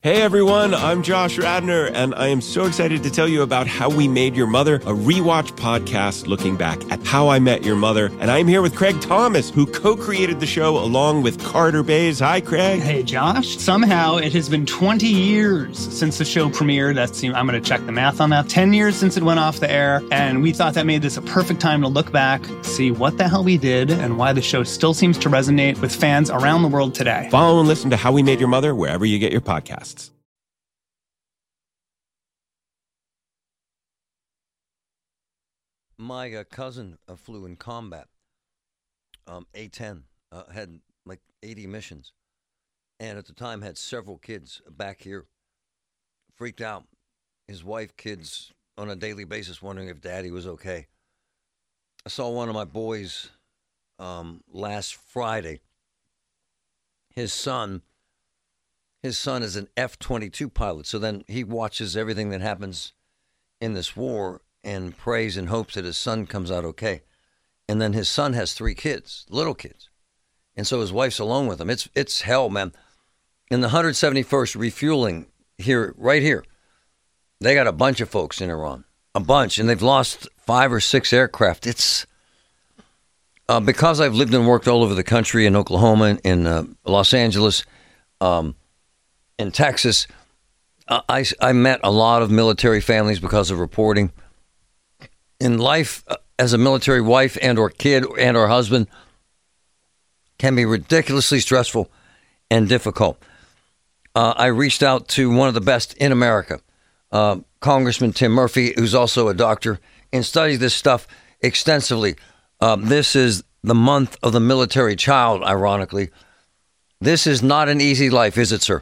Hey everyone, I'm Josh Radner, and I am so excited to tell you about How We Made Your Mother, a rewatch podcast looking back at How I Met Your Mother. And I'm here with Craig Thomas, who co-created the show along with Carter Bays. Hi, Craig. Hey, Josh. Somehow it has been 20 years since the show premiered. I'm going to check the math on that. 10 years since it went off the air, and we thought that made this a perfect time to look back, see what the hell we did, and why the show still seems to resonate with fans around the world today. Follow and listen to How We Made Your Mother wherever you get your podcasts. My cousin flew in combat, A-10, had like 80 missions, and at the time had several kids back here, freaked out. His wife, kids on a daily basis wondering if daddy was okay. I saw one of my boys last Friday. His son is an F-22 pilot, so then he watches everything that happens in this war and prays and hopes that his son comes out okay. And then his son has 3 kids, little kids. And so his wife's alone with him. It's hell, man. In the 171st refueling here, right here, they got a bunch of folks in Iran. A bunch. And they've lost 5 or 6 aircraft. It's because I've lived and worked all over the country, in Oklahoma, in Los Angeles, in Texas. I met a lot of military families because of reporting. In life, as a military wife and or kid and or husband, can be ridiculously stressful and difficult. I reached out to one of the best in America, Congressman Tim Murphy, who's also a doctor, and studied this stuff extensively. This is the month of the military child, ironically. This is not an easy life, is it, sir?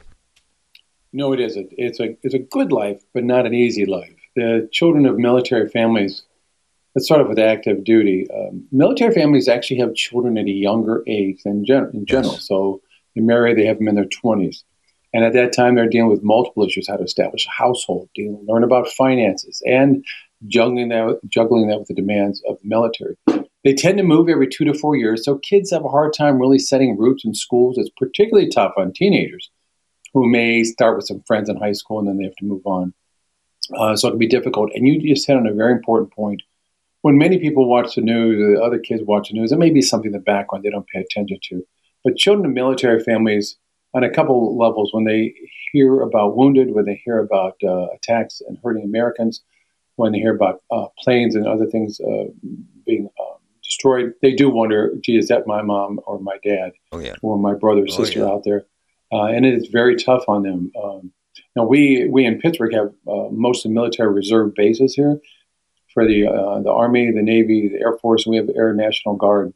No, it isn't. It's a good life, but not an easy life. The children of military families, let's start off with active duty. Military families actually have children at a younger age than in general. Yes. So they marry, they have them in their 20s. And at that time, they're dealing with multiple issues: how to establish a household, learn about finances, and juggling that with the demands of the military. They tend to move every 2 to 4 years, so kids have a hard time really setting roots in schools. It's particularly tough on teenagers who may start with some friends in high school and then they have to move on. So it can be difficult. And you just hit on a very important point. When many people watch the news, or other kids watch the news, it may be something in the background they don't pay attention to. But children of military families, on a couple of levels, when they hear about wounded, when they hear about attacks and hurting Americans, when they hear about planes and other things being destroyed, they do wonder, gee, is that my mom or my dad or my brother or sister out there? And it is very tough on them. Now, we in Pittsburgh have most of the military reserve bases here for the Army, the Navy, the Air Force, and we have the Air National Guard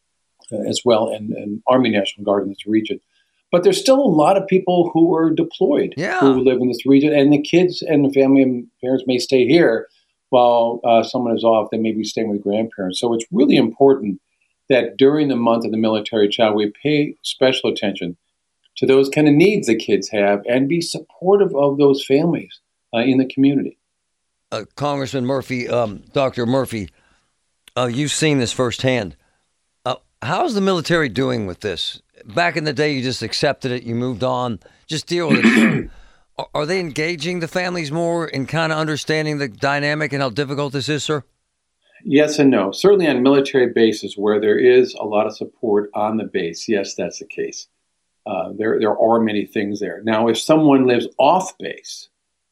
as well, and Army National Guard in this region. But there's still a lot of people who are deployed who live in this region, and the kids and the family and parents may stay here while someone is off. They may be staying with grandparents. So it's really important that during the month of the military child, we pay special attention to those kind of needs the kids have and be supportive of those families in the community. Congressman Murphy, Dr. Murphy, you've seen this firsthand. How's the military doing with this? Back in the day, you just accepted it, you moved on, just deal with it. Are they engaging the families more in kind of understanding the dynamic and how difficult this is, sir? Yes and no. Certainly on military bases where there is a lot of support on the base, yes, that's the case. There are many things there. Now, if someone lives off base,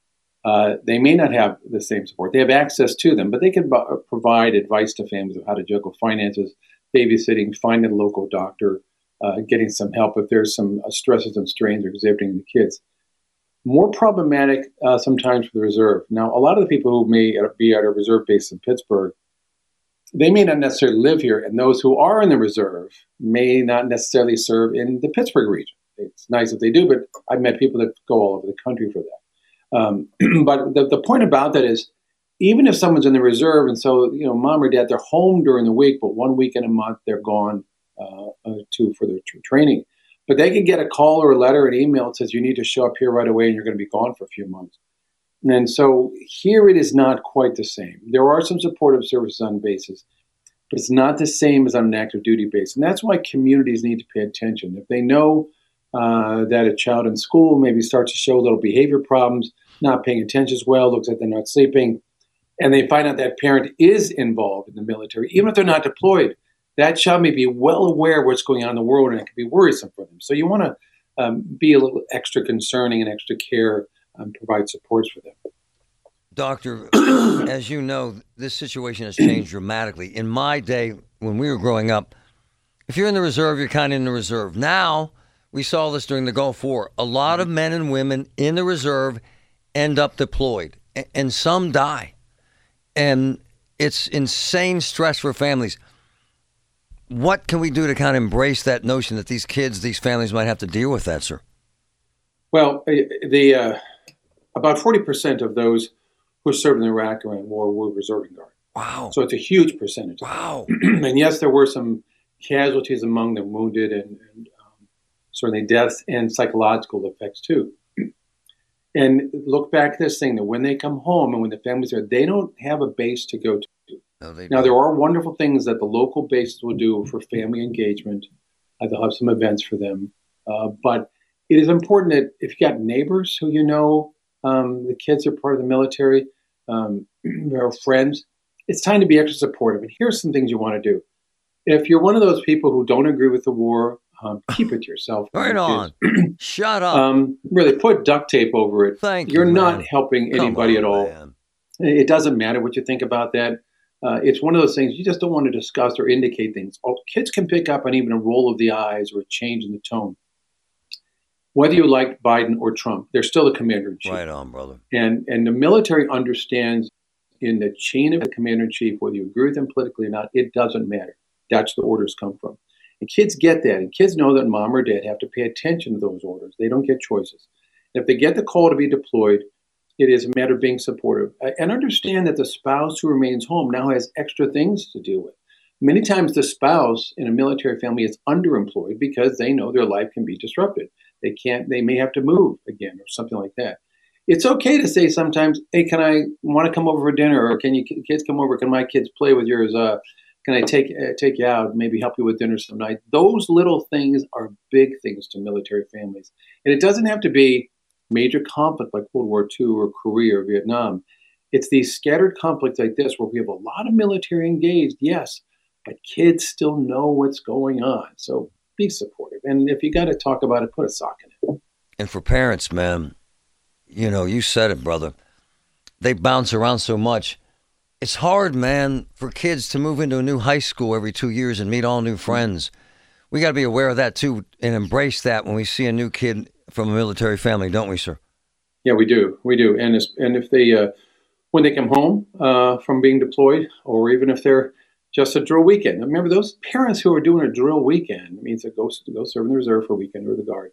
they may not have the same support. They have access to them, but they can provide advice to families of how to juggle finances, babysitting, finding a local doctor, getting some help if there's some stresses and strains are exhibiting in the kids. More problematic sometimes for the reserve. Now, a lot of the people who may be at a reserve base in Pittsburgh, they may not necessarily live here, and those who are in the reserve may not necessarily serve in the Pittsburgh region. It's nice if they do, but I've met people that go all over the country for that. But the point about that is, even if someone's in the reserve, and so, mom or dad, they're home during the week, but 1 weekend a month they're gone for their training. But they can get a call or a letter, an email that says you need to show up here right away and you're going to be gone for a few months. And so here it is not quite the same. There are some supportive services on bases, but it's not the same as on an active duty base. And that's why communities need to pay attention. If they know that a child in school maybe starts to show little behavior problems, not paying attention as well, looks like they're not sleeping, and they find out that parent is involved in the military, even if they're not deployed, that child may be well aware of what's going on in the world, and it can be worrisome for them. So you want to be a little extra concerning and extra care, provide supports for them. Doctor, as you know, this situation has changed dramatically. In my day, when we were growing up, if you're in the reserve, you're kind of in the reserve. Now, we saw this during the Gulf War. A lot of men and women in the reserve end up deployed, and some die. And it's insane stress for families. What can we do to kind of embrace that notion that these kids, these families might have to deal with that, sir? Well, about 40% of those who served in the Iraq Iran War were reserving guard. Wow. So it's a huge percentage. Wow. And yes, there were some casualties among the wounded and certainly deaths and psychological effects too. And look back at this thing, that when they come home and when the families are, they don't have a base to go to. Now, there are wonderful things that the local bases will do for family engagement. They'll have some events for them. But it is important that if you got neighbors who you know, the kids are part of the military, or friends, it's time to be extra supportive. And here's some things you want to do. If you're one of those people who don't agree with the war, keep it to yourself. Right on. Shut up. Really put duct tape over it. You're not helping anybody at all. Man. It doesn't matter what you think about that. It's one of those things you just don't want to discuss or indicate things. Kids can pick up on even a roll of the eyes or a change in the tone. Whether you like Biden or Trump, they're still the commander-in-chief. Right on, brother. And the military understands in the chain of the commander-in-chief, whether you agree with them politically or not, it doesn't matter. That's where the orders come from. And kids get that. And kids know that mom or dad have to pay attention to those orders. They don't get choices. If they get the call to be deployed, it is a matter of being supportive. And understand that the spouse who remains home now has extra things to deal with. Many times the spouse in a military family is underemployed because they know their life can be disrupted. They may have to move again or something like that. It's okay to say sometimes, hey, can I want to come over for dinner? Or can you kids come over? Can my kids play with yours? Can I take you out, maybe help you with dinner some night? Those little things are big things to military families. And it doesn't have to be major conflict like World War II or Korea or Vietnam. It's these scattered conflicts like this where we have a lot of military engaged, yes, but kids still know what's going on. So be supportive. And if you got to talk about it, put a sock in it. And for parents, man, you know, you said it, brother. They bounce around so much. It's hard, man, for kids to move into a new high school every 2 years and meet all new friends. We got to be aware of that, too, and embrace that when we see a new kid from a military family, don't we, sir? Yeah, we do. We do. And if they, when they come home from being deployed, or even if they're just a drill weekend. Remember, those parents who are doing a drill weekend, it means that go serve in the reserve for a weekend or the guard.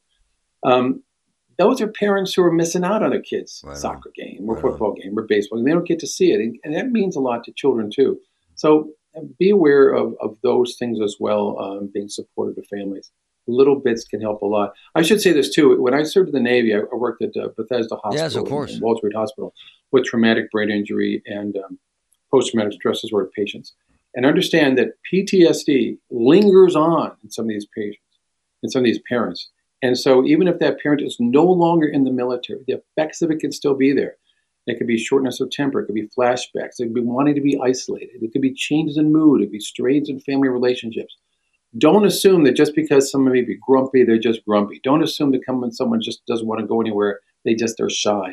Those are parents who are missing out on their kids' soccer game or football game or baseball. And they don't get to see it. And that means a lot to children, too. So be aware of those things as well, being supportive to families. Little bits can help a lot. I should say this, too. When I served in the Navy, I worked at Bethesda Hospital, yes, of course, and Walter Reed Hospital, with traumatic brain injury and post-traumatic stress disorder patients. And understand that PTSD lingers on in some of these patients, in some of these parents. And so even if that parent is no longer in the military, the effects of it can still be there. It could be shortness of temper. It could be flashbacks. It could be wanting to be isolated. It could be changes in mood. It could be strains in family relationships. Don't assume that just because someone may be grumpy, they're just grumpy. Don't assume that when someone just doesn't want to go anywhere, they just are shy.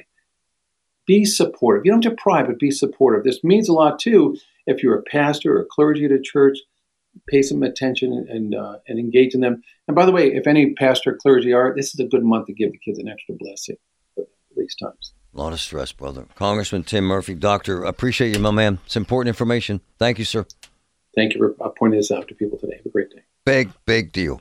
Be supportive. You don't have to pry, but be supportive. This means a lot, too, if you're a pastor or clergy at a church. Pay some attention and engage in them. And by the way, if any pastor or clergy are, this is a good month to give the kids an extra blessing at these times. A lot of stress, brother. Congressman Tim Murphy, doctor, appreciate you, my man. It's important information. Thank you, sir. Thank you for pointing this out to people today. Have a great day. Big, big deal.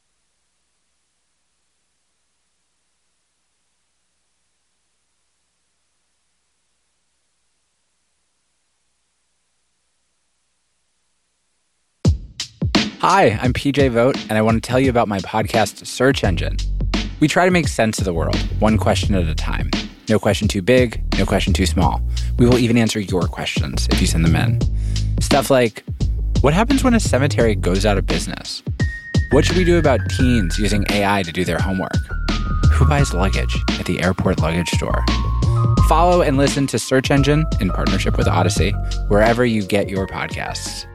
Hi, I'm PJ Vogt, and I want to tell you about my podcast, Search Engine. We try to make sense of the world, one question at a time. No question too big, no question too small. We will even answer your questions if you send them in. Stuff like, what happens when a cemetery goes out of business? What should we do about teens using AI to do their homework? Who buys luggage at the airport luggage store? Follow and listen to Search Engine in partnership with Odyssey, wherever you get your podcasts.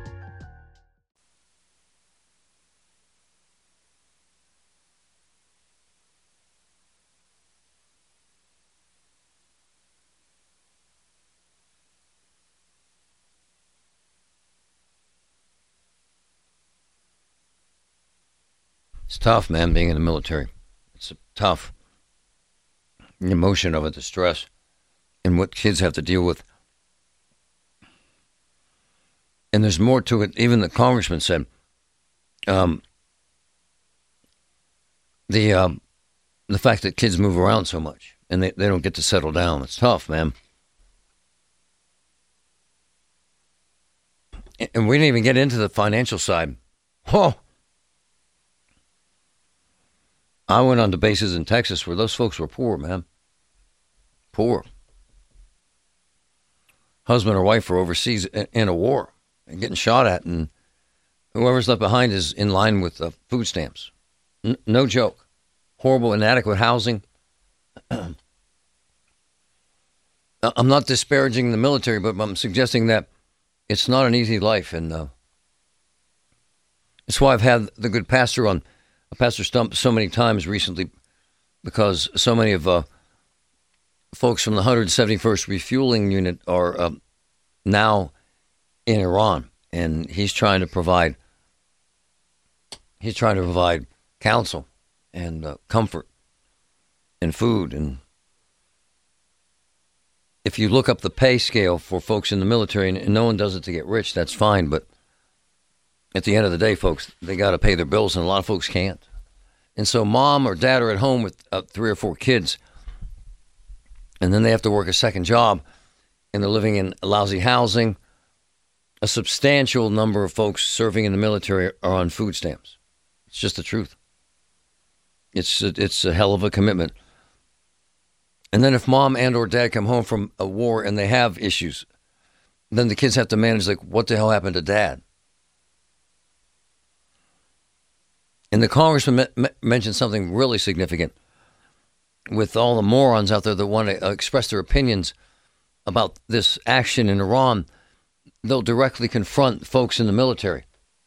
It's tough, man, being in the military. It's tough. The emotion of it, the stress, and what kids have to deal with. And there's more to it. Even the congressman said, the fact that kids move around so much and they don't get to settle down. It's tough, man. And we didn't even get into the financial side. Oh, I went on to bases in Texas where those folks were poor, man. Poor. Husband or wife were overseas in a war and getting shot at, and whoever's left behind is in line with food stamps. No joke. Horrible, inadequate housing. I'm not disparaging the military, but I'm suggesting that it's not an easy life, and that's why I've had the good pastor on, Pastor Stump, so many times recently, because so many of folks from the 171st Refueling Unit are now in Iran, and he's trying to provide counsel and comfort and food. And if you look up the pay scale for folks in the military, and no one does it to get rich, that's fine, but at the end of the day, folks, they got to pay their bills, and a lot of folks can't. And so mom or dad are at home with 3 or 4 kids, and then they have to work a second job, and they're living in lousy housing. A substantial number of folks serving in the military are on food stamps. It's just the truth. It's a hell of a commitment. And then if mom and or dad come home from a war and they have issues, then the kids have to manage, like, what the hell happened to dad? And the congressman mentioned something really significant. With all the morons out there that want to express their opinions about this action in Iran, they'll directly confront folks in the military.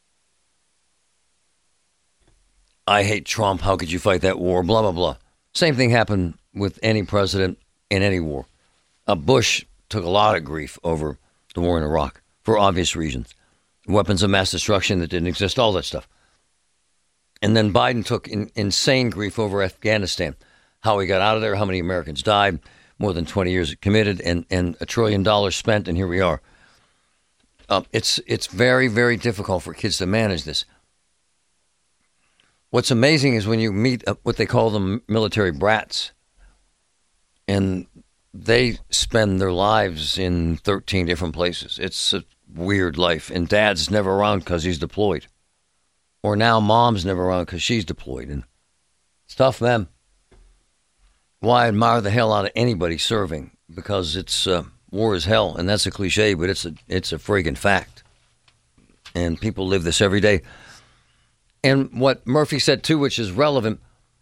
I hate Trump. How could you fight that war? Blah, blah, blah. Same thing happened with any president in any war. Bush took a lot of grief over the war in Iraq for obvious reasons. Weapons of mass destruction that didn't exist, all that stuff. And then Biden took insane grief over Afghanistan, how he got out of there, how many Americans died, more than 20 years committed, and $1 trillion spent, and here we are. It's very, very difficult for kids to manage this. What's amazing is when you meet what they call the military brats, and they spend their lives in 13 different places. It's a weird life, and dad's never around because he's deployed. Or now mom's never around because she's deployed. And it's tough, man. Why I admire the hell out of anybody serving, because it's war is hell, and that's a cliche, but it's a friggin' fact. And people live this every day. And what Murphy said too, which is relevant,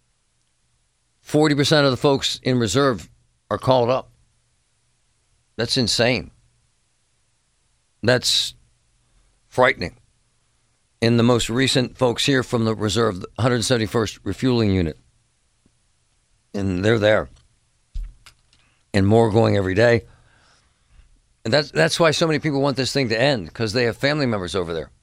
40% of the folks in reserve are called up. That's insane. That's frightening. In the most recent folks here from the reserve, the 171st Refueling Unit, and they're there, and more going every day. And that's why so many people want this thing to end, because they have family members over there.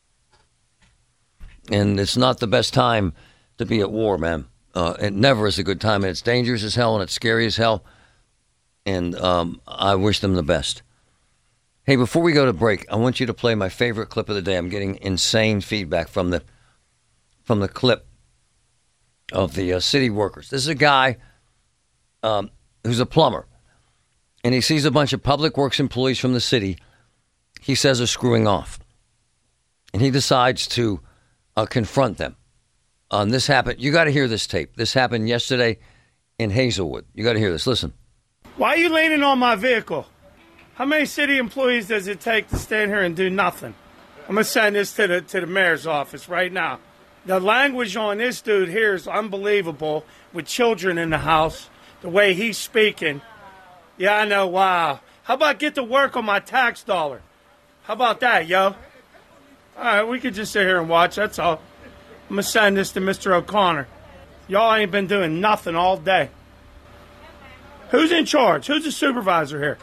And it's not the best time to be at war, man. It never is a good time, and it's dangerous as hell, and it's scary as hell. And I wish them the best. Hey, before we go to break, I want you to play my favorite clip of the day. I'm getting insane feedback from the clip of the city workers. This is a guy who's a plumber, and he sees a bunch of public works employees from the city he says are screwing off. And he decides to confront them. This happened. You got to hear this tape. This happened yesterday in Hazelwood. You got to hear this. Listen. Why are you leaning on my vehicle? How many city employees does it take to stand here and do nothing? I'm going to send this to the mayor's office right now. The language on this dude here is unbelievable with children in the house. The way he's speaking. Yeah, I know, wow. How about get to work on my tax dollar? How about that, yo? All right, we could just sit here and watch, that's all. I'm going to send this to Mr. O'Connor. Y'all ain't been doing nothing all day. Who's in charge? Who's the supervisor here?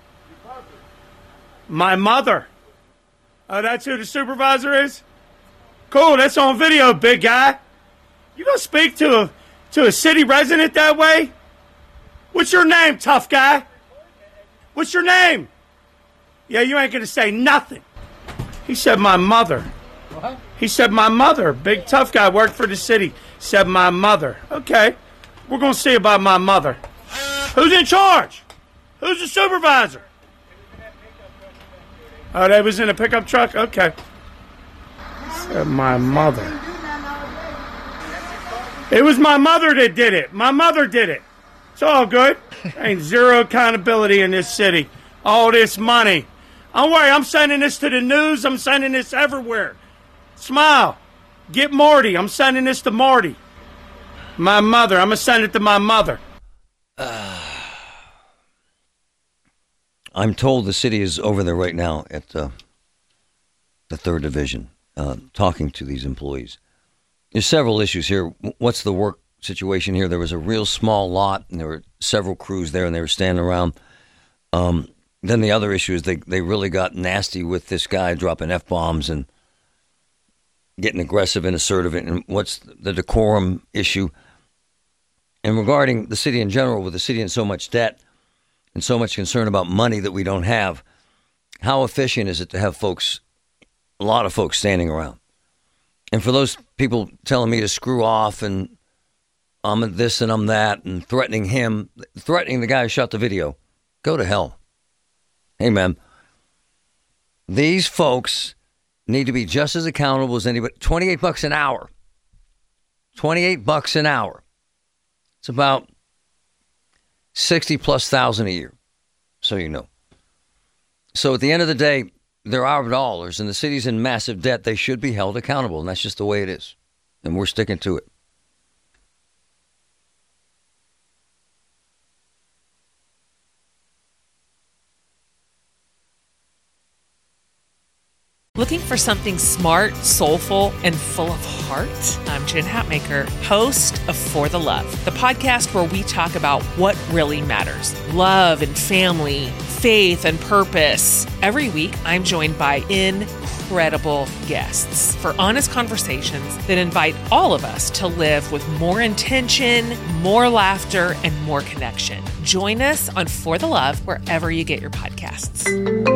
My mother. Oh, that's who the supervisor is? Cool, that's on video, big guy. You gonna speak to a city resident that way? What's your name, tough guy? What's your name? Yeah, you ain't gonna say nothing. He said my mother. What? He said my mother. Big tough guy, worked for the city. Said my mother. Okay, we're gonna see about my mother. Who's in charge? Who's the supervisor? Oh, they was in a pickup truck? Okay. Said my mother. It was my mother that did it. My mother did it. It's all good. Ain't zero accountability in this city. All this money. Don't worry, I'm sending this to the news. I'm sending this everywhere. Smile. Get Marty. I'm sending this to Marty. My mother. I'm going to send it to my mother. I'm told the city is over there right now at the 3rd Division, talking to these employees. There's several issues here. What's the work situation here? There was a real small lot, and there were several crews there, and they were standing around. Then the other issue is they really got nasty with this guy dropping F-bombs and getting aggressive and assertive. And what's the decorum issue? And regarding the city in general, with the city in so much debt and so much concern about money that we don't have, how efficient is it to have a lot of folks standing around? And for those people telling me to screw off and I'm this and I'm that and threatening the guy who shot the video, go to hell. Hey, man, these folks need to be just as accountable as anybody. $28 an hour. $28 an hour. It's about 60,000+ a year, so you know. So at the end of the day, they're our dollars, and the city's in massive debt. They should be held accountable, and that's just the way it is. And we're sticking to it. Looking for something smart, soulful, and full of heart? I'm Jen Hatmaker, host of For the Love, the podcast where we talk about what really matters. Love and family, faith and purpose. Every week, I'm joined by incredible guests for honest conversations that invite all of us to live with more intention, more laughter, and more connection. Join us on For the Love wherever you get your podcasts.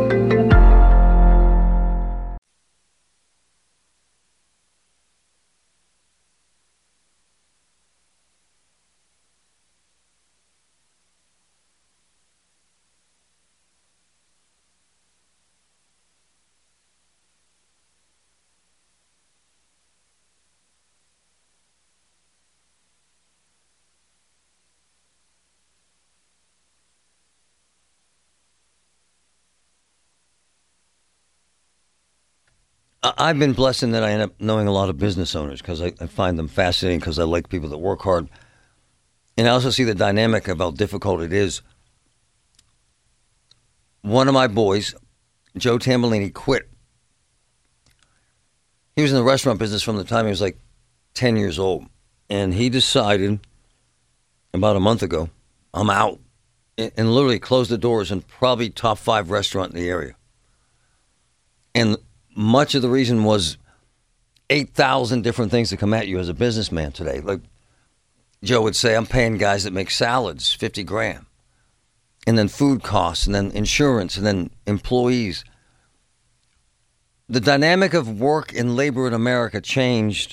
I've been blessed in that I end up knowing a lot of business owners because I find them fascinating because I like people that work hard. And I also see the dynamic of how difficult it is. One of my boys, Joe Tambellini, quit. He was in the restaurant business from the time he was like 10 years old. And he decided about a month ago, I'm out. And literally closed the doors in probably top 5 restaurant in the area. And much of the reason was 8,000 different things that come at you as a businessman today. Like Joe would say, I'm paying guys that make salads $50,000, and then food costs, and then insurance, and then employees. The dynamic of work and labor in America changed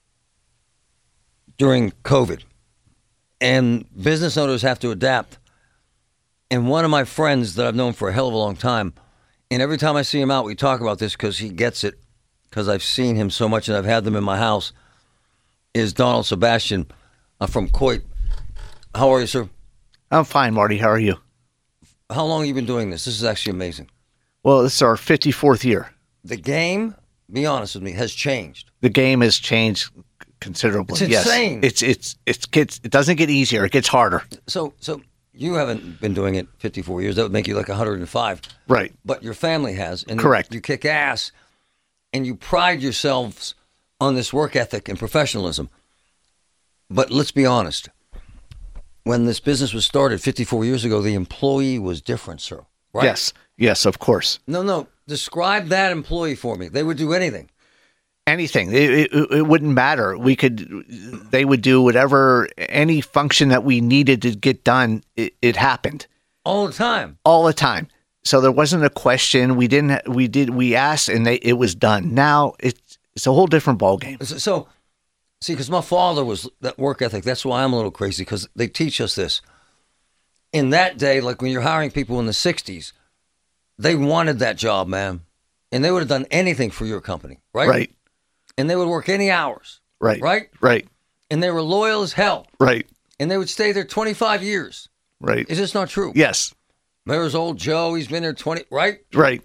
during COVID, and business owners have to adapt. And one of my friends that I've known for a hell of a long time, and every time I see him out, we talk about this because he gets it, because I've seen him so much and I've had them in my house, is Donald Sebastian from Coit. How are you, sir? I'm fine, Marty. How are you? How long have you been doing this? This is actually amazing. Well, this is our 54th year. The game, be honest with me, has changed. The game has changed considerably. It's insane. Yes. It doesn't get easier. It gets harder. So you haven't been doing it 54 years. That would make you like 105. Right. But your family has. And Correct. You kick ass, and you pride yourselves on this work ethic and professionalism. But let's be honest. When this business was started 54 years ago, the employee was different, sir. Right? Yes, of course. No. Describe that employee for me. They would do anything. Anything. It wouldn't matter. They would do whatever, any function that we needed to get done. It happened All the time. all the time. So there wasn't a question. We asked, and it was done. Now it's a whole different ballgame. So, see, because my father was that work ethic. That's why I'm a little crazy, because they teach us this. In that day, like when you're hiring people in the 60s, they wanted that job, man. And they would have done anything for your company, right? Right. And they would work any hours. Right. Right? Right. And they were loyal as hell. Right. And they would stay there 25 years. Right. Is this not true? Yes. There's old Joe. He's been there 20, right? Right.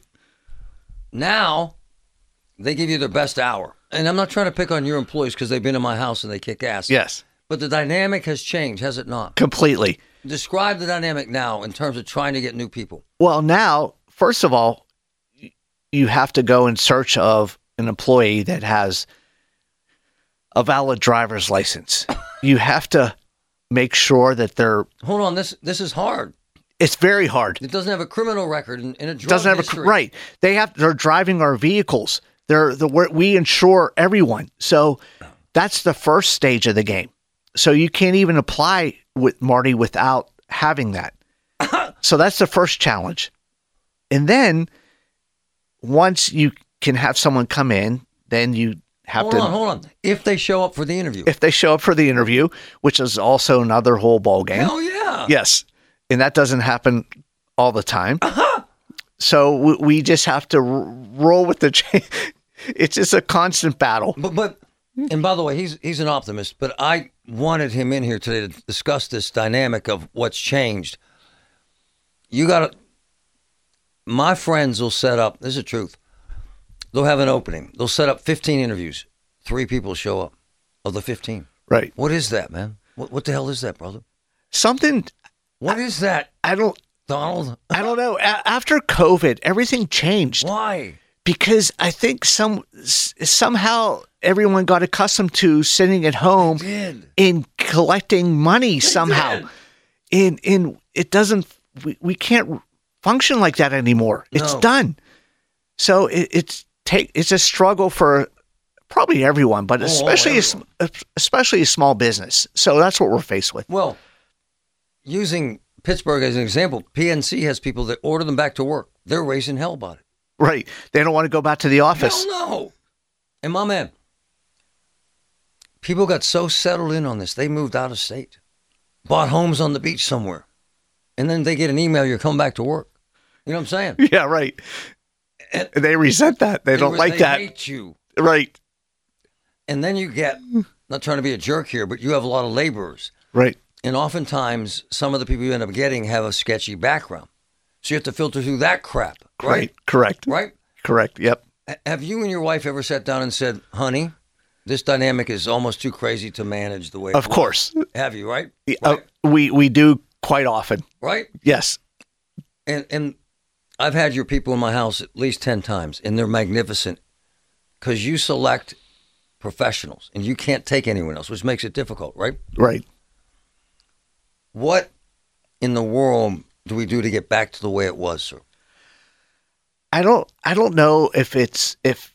Now, they give you their best hour. And I'm not trying to pick on your employees because they've been in my house and they kick ass. Yes. But the dynamic has changed, has it not? Completely. Describe the dynamic now in terms of trying to get new people. Well, now, first of all, you have to go in search of an employee that has a valid driver's license. You have to make sure that they're... Hold on, this is hard. It's very hard. It doesn't have a criminal record and a drug Doesn't have history. right. They're driving our vehicles. We insure everyone. So that's the first stage of the game. So you can't even apply with Marty without having that. So that's the first challenge. And then once you can have someone come in, then you have Hold on. If they show up for the interview. If they show up for the interview, which is also another whole ball game. Hell yeah. Yes. And that doesn't happen all the time. So we just have to roll with the chain. It's just a constant battle. But and by the way, he's an optimist, but I wanted him in here today to discuss this dynamic of what's changed. My friends will set up, this is the truth, they'll have an opening. They'll set up 15 interviews. 3 people show up of the 15. Right. What is that, man? What the hell is that, brother? Something. What is that? Donald? I don't know. After COVID, everything changed. Why? Because I think somehow everyone got accustomed to sitting at home and collecting money somehow. And it doesn't, we can't function like that anymore. It's done. So it's a struggle for probably everyone, but especially a small business. So that's what we're faced with. Well, using Pittsburgh as an example, PNC has people that order them back to work. They're raising hell about it. Right. They don't want to go back to the office. Hell no. And my man, people got so settled in on this, they moved out of state, bought homes on the beach somewhere, and then they get an email, you're coming back to work. You know what I'm saying? Yeah, right. And they resent that. They don't like that. They hate you. Right. And then you get, not trying to be a jerk here, but you have a lot of laborers. Right. And oftentimes, some of the people you end up getting have a sketchy background. So you have to filter through that crap. Right? Correct. Right? Correct. Yep. Have you and your wife ever sat down and said, honey, this dynamic is almost too crazy to manage the way Of course. Have you, right? We do quite often. Right? Yes. And I've had your people in my house at least 10 times, and they're magnificent because you select professionals and you can't take anyone else, which makes it difficult, right? Right. What in the world do we do to get back to the way it was, sir? I don't know if it's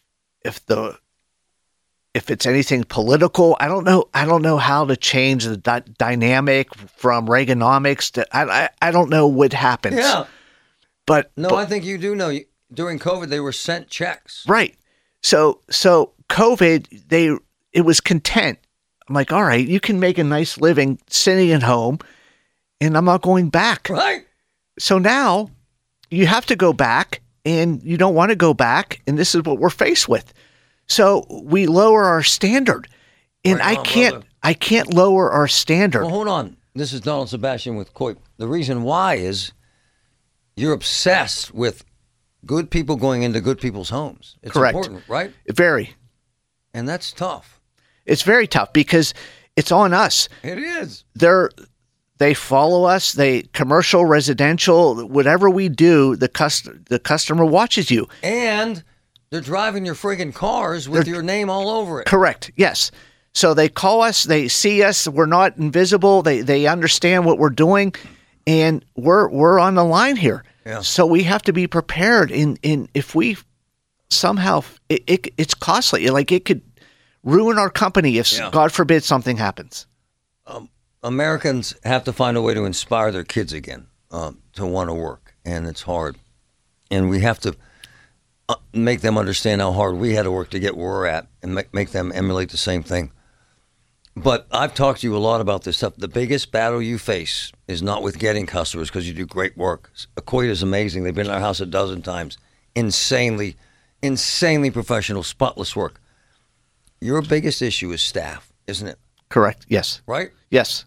anything political. I don't know how to change the dynamic from Reaganomics to I don't know what happens. Yeah. But I think you do know. During COVID, they were sent checks. Right. So COVID, it was content. I'm like, all right, you can make a nice living sitting at home, and I'm not going back. Right. So now you have to go back, and you don't want to go back, and this is what we're faced with. So we lower our standard, and I can't lower our standard. Well, hold on. This is Donald Sebastian with COIP. The reason why is you're obsessed with good people going into good people's homes. It's Correct. important, right? Very. And that's tough. It's very tough because it's on us. It is. They follow us. They commercial, residential, whatever we do, the customer watches you. And they're driving your friggin' cars with your name all over it. Correct. Yes. So they call us. They see us. We're not invisible. They understand what we're doing, and we're on the line here. Yeah. So we have to be prepared. In if we somehow it's costly. Like it could ruin our company if God forbid something happens. Americans have to find a way to inspire their kids again to want to work, and it's hard. And we have to make them understand how hard we had to work to get where we're at, and make them emulate the same thing. But I've talked to you a lot about this stuff. The biggest battle you face is not with getting customers, because you do great work. Equate is amazing. They've been in our house a dozen times. Insanely professional, spotless work. Your biggest issue is staff, isn't it? Correct. Yes. Right? Yes.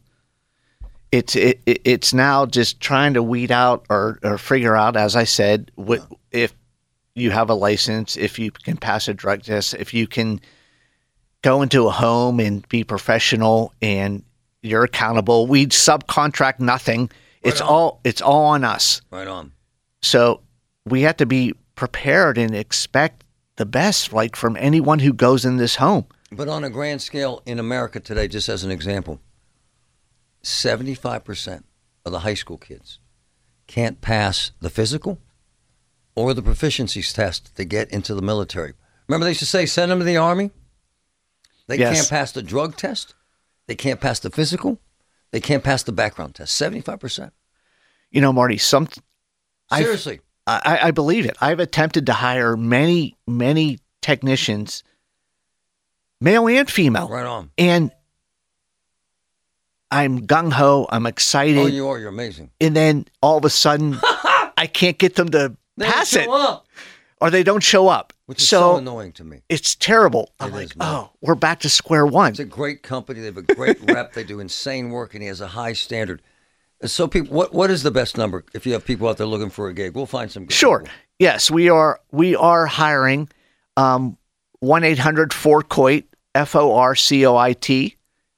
It's now just trying to weed out or figure out, as I said, if you have a license, if you can pass a drug test, if you can go into a home and be professional and you're accountable. We subcontract nothing. It's all on us. Right on. So we have to be prepared and expect the best, like from anyone who goes in this home. But on a grand scale in America today, just as an example, 75% of the high school kids can't pass the physical or the proficiencies test to get into the military. Remember they used to say, send them to the Army? They can't pass the drug test. They can't pass the physical. They can't pass the background test. 75%. You know, Marty, seriously. I believe it. I've attempted to hire many, many technicians, male and female. Right on. And I'm gung-ho. I'm excited. Oh, you are. You're amazing. And then all of a sudden, I can't get them to pass it. Or they don't show up. Which is so annoying to me. It's terrible. I'm like, we're back to square one. It's a great company. They have a great rep. They do insane work, and he has a high standard. So, people, what is the best number if you have people out there looking for a gig? We'll find some. Sure. People. Yes, we are hiring. 1-800-4COIT, FORCOIT,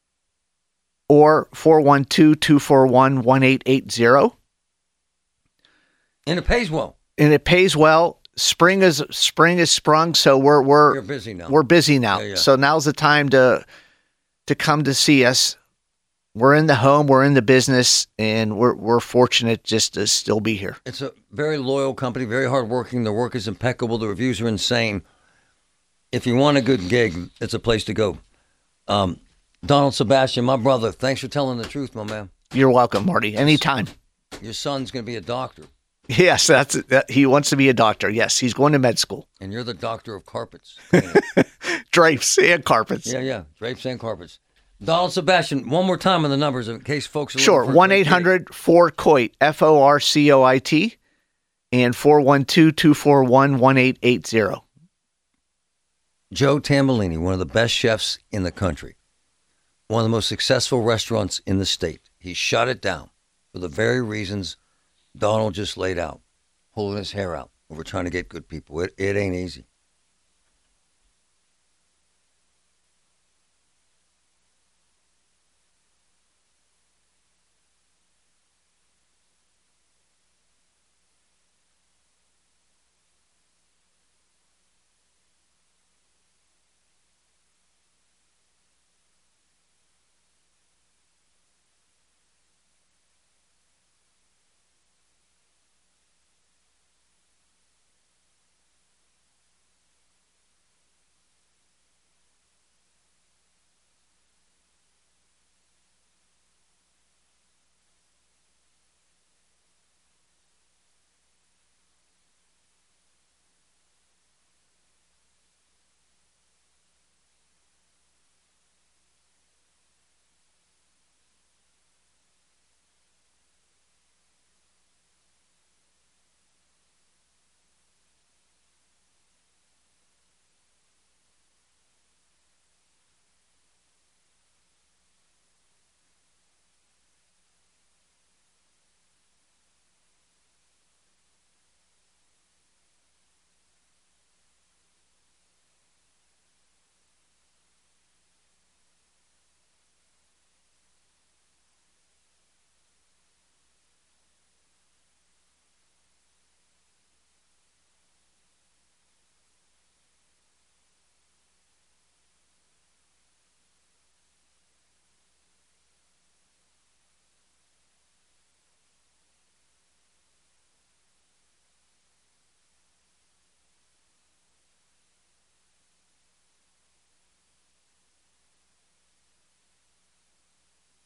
or 412-241-1880. And it pays well. Spring is sprung, so we're busy now. We're busy now. Yeah. So now's the time to come to see us. We're in the home, we're in the business, and we're fortunate just to still be here. It's a very loyal company, very hardworking. The work is impeccable. The reviews are insane. If you want a good gig, it's a place to go. Donald Sebastian, my brother, thanks for telling the truth, my man. You're welcome, Marty. Anytime. Your son's going to be a doctor. Yes, he wants to be a doctor. Yes, he's going to med school. And you're the doctor of carpets. Drapes and carpets. Yeah. Drapes and carpets. Donald Sebastian, one more time on the numbers in case folks are sure. 1-800-4COIT, FORCOIT, and 412-241-1880. Joe Tambellini, one of the best chefs in the country, one of the most successful restaurants in the state. He shut it down for the very reasons Donald just laid out, pulling his hair out over trying to get good people. It ain't easy.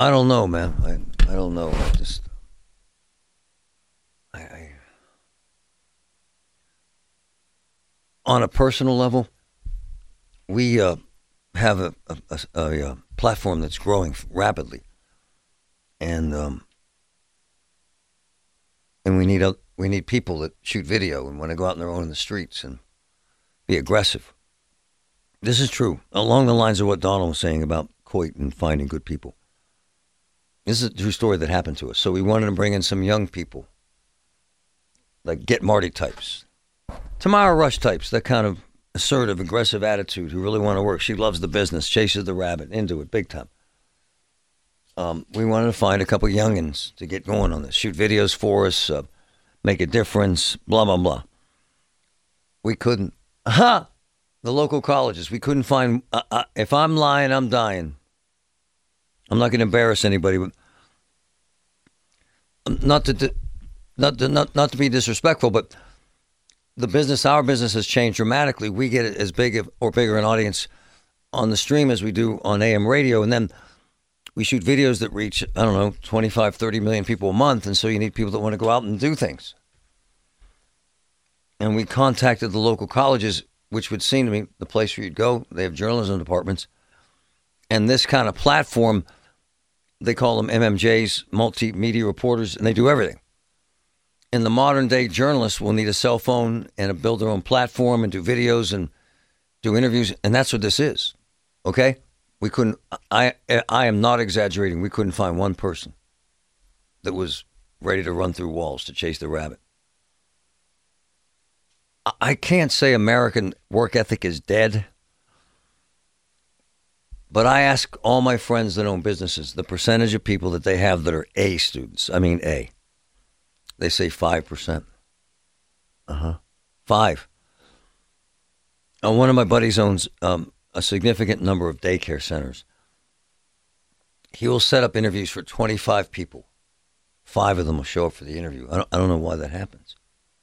I don't know, man. I don't know. I on a personal level, we have a platform that's growing rapidly, and we need people that shoot video and want to go out on their own in the streets and be aggressive. This is true, along the lines of what Donald was saying about Coit and finding good people. This is a true story that happened to us. So we wanted to bring in some young people, like Get Marty types, Tamara Rush types, that kind of assertive, aggressive attitude who really want to work. She loves the business, chases the rabbit, into it big time. We wanted to find a couple youngins to get going on this, shoot videos for us, make a difference, blah, blah, blah. We couldn't. The local colleges, we couldn't find. If I'm lying, I'm dying. I'm not going to embarrass anybody, but not to be disrespectful, but our business has changed dramatically. We get as big or bigger an audience on the stream as we do on AM radio, and then we shoot videos that reach, 25, 30 million people a month, and so you need people that want to go out and do things. And we contacted the local colleges, which would seem to me the place where you'd go. They have journalism departments. And this kind of platform, they call them MMJs, multimedia reporters, and they do everything. And the modern day journalists will need a cell phone and build their own platform and do videos and do interviews. And that's what this is. Okay? We couldn't, I am not exaggerating. We couldn't find one person that was ready to run through walls to chase the rabbit. I can't say American work ethic is dead. But I ask all my friends that own businesses the percentage of people that they have that are A students. I mean A. They say 5%. 5. One of my buddies owns a significant number of daycare centers. He will set up interviews for 25 people. 5 of them will show up for the interview. I don't know why that happens.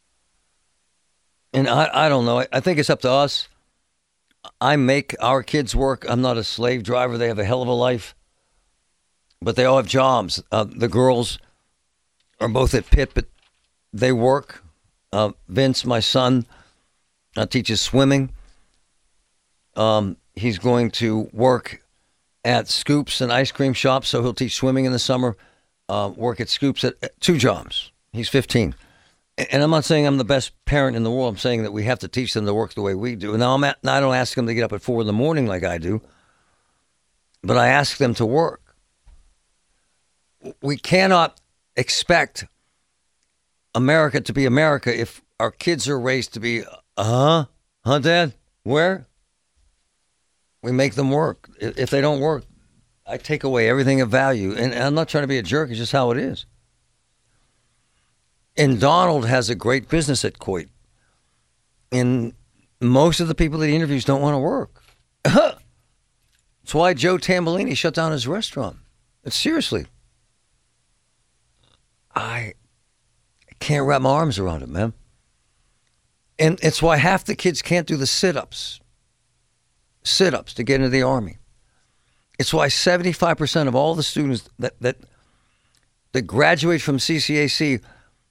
And I don't know. I think it's up to us. I make our kids work. I'm not a slave driver. They have a hell of a life. But they all have jobs. The girls are both at Pitt, but they work. Vince, my son, teaches swimming. He's going to work at Scoops, an ice cream shop, so he'll teach swimming in the summer, work at Scoops at 2 jobs. He's 15. And I'm not saying I'm the best parent in the world. I'm saying that we have to teach them to work the way we do. Now, I don't ask them to get up at 4 a.m. like I do, but I ask them to work. We cannot expect America to be America if our kids are raised to be, Dad? Where? We make them work. If they don't work, I take away everything of value. And I'm not trying to be a jerk. It's just how it is. And Donald has a great business at Coit. And most of the people that he interviews don't want to work. That's why Joe Tambolini shut down his restaurant. Seriously. I can't wrap my arms around it, man. And it's why half the kids can't do the sit-ups to get into the Army. It's why 75% of all the students that graduate from CCAC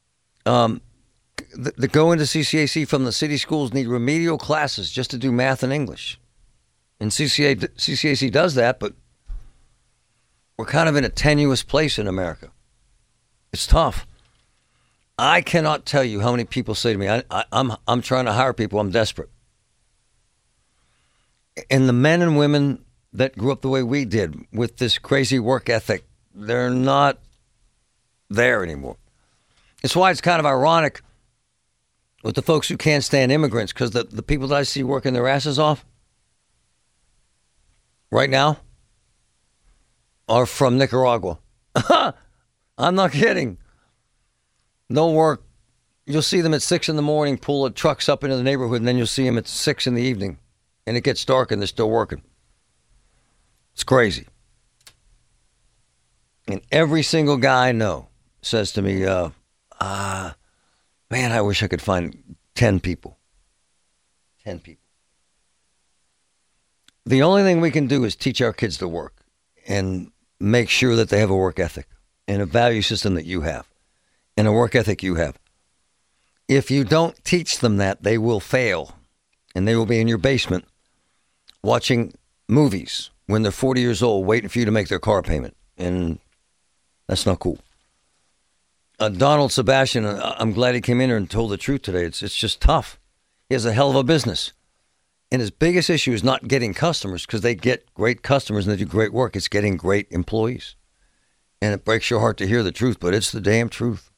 that go into CCAC from the city schools need remedial classes just to do math and English. And CCAC does that, but we're kind of in a tenuous place in America. It's tough. I cannot tell you how many people say to me, I'm trying to hire people, I'm desperate. And the men and women that grew up the way we did with this crazy work ethic, they're not there anymore. It's why it's kind of ironic with the folks who can't stand immigrants, because the people that I see working their asses off right now are from Nicaragua. I'm not kidding. No work. You'll see them at 6 a.m, pull the trucks up into the neighborhood, and then you'll see them at 6 p.m, and it gets dark and they're still working. It's crazy. And every single guy I know says to me, man, I wish I could find 10 people. 10 people. The only thing we can do is teach our kids to work. And make sure that they have a work ethic and a value system that you have and a work ethic you have. If you don't teach them that, they will fail, and they will be in your basement watching movies when they're 40 years old, waiting for you to make their car payment. And that's not cool. Donald Sebastian, I'm glad he came in here and told the truth today. It's just tough. He has a hell of a business. And his biggest issue is not getting customers, because they get great customers and they do great work. It's getting great employees. And it breaks your heart to hear the truth, but it's the damn truth.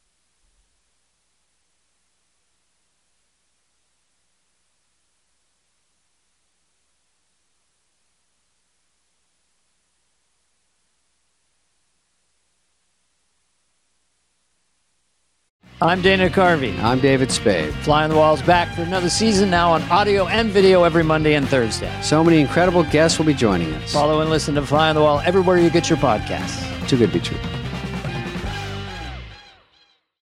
I'm Dana Carvey. I'm David Spade. Fly on the Wall's back for another season, now on audio and video every Monday and Thursday. So many incredible guests will be joining us. Follow and listen to Fly on the Wall everywhere you get your podcasts. Too good to be true.